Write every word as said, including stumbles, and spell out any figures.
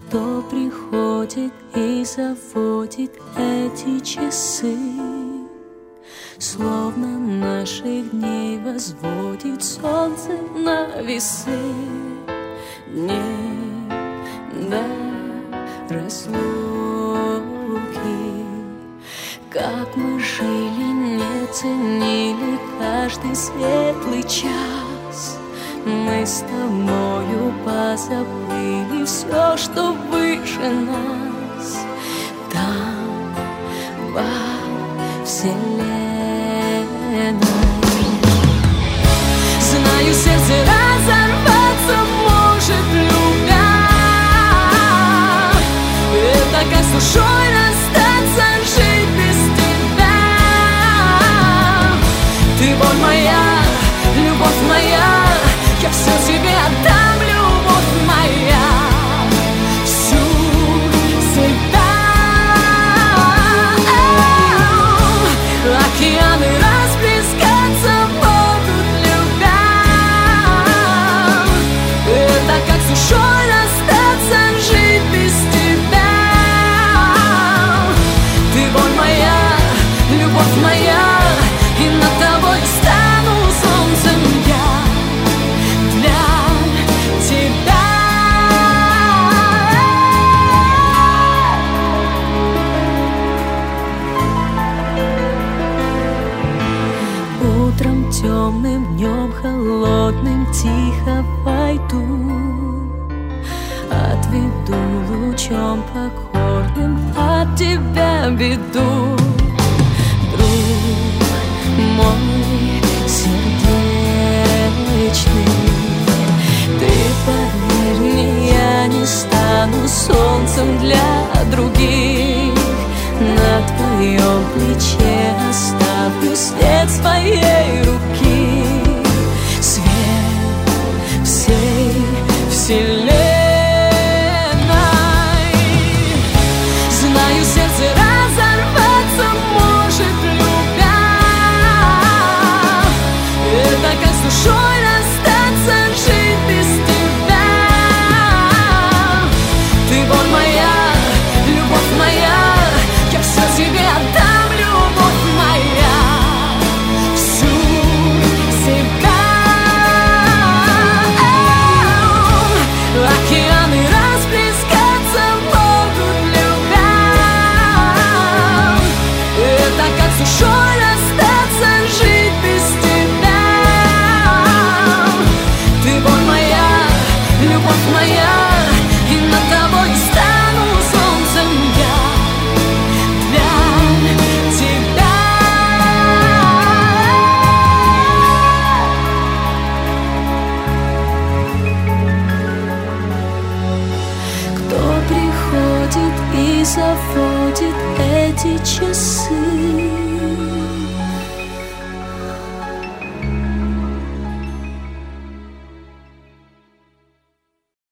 Кто приходит и заводит эти часы, словно наших дней возводит солнце на весы. Не до разлуки, как мы жили, не ценили каждый светлый час. Мы с тобою позабыли все, что выше нас. Там, во вселенной. Знаю, сердце разорваться может, любя. Это как с душой расстаться, жить без тебя. Ты боль моя, любовь моя, я все тебе отдам, любовь моя, всю себя. Океаны расплескаться будут, любя. Это как с душой расстаться, жить без тебя. Ты боль моя, любовь моя, и над тобой стану солнцем я. Утром темным, днем холодным тихо войду, отведу лучом покорным от тебя беду. Друг мой сердечный, ты поверь мне, я не стану солнцем для других. На твоем плече оставлю след своей руки, свет всей вселенной. Знаю, сердце разорваться может, любя. Это как с душой расстаться, жить без тебя. Ты боль моя, любовь моя, я все тебе отдам, любовь моя, всю себя. Океаны расплескаться будут, любя. Это как с душой расстаться, жить без тебя. Ты боль моя, любовь моя, и над тобой стану солнцем я. И заводит эти часы,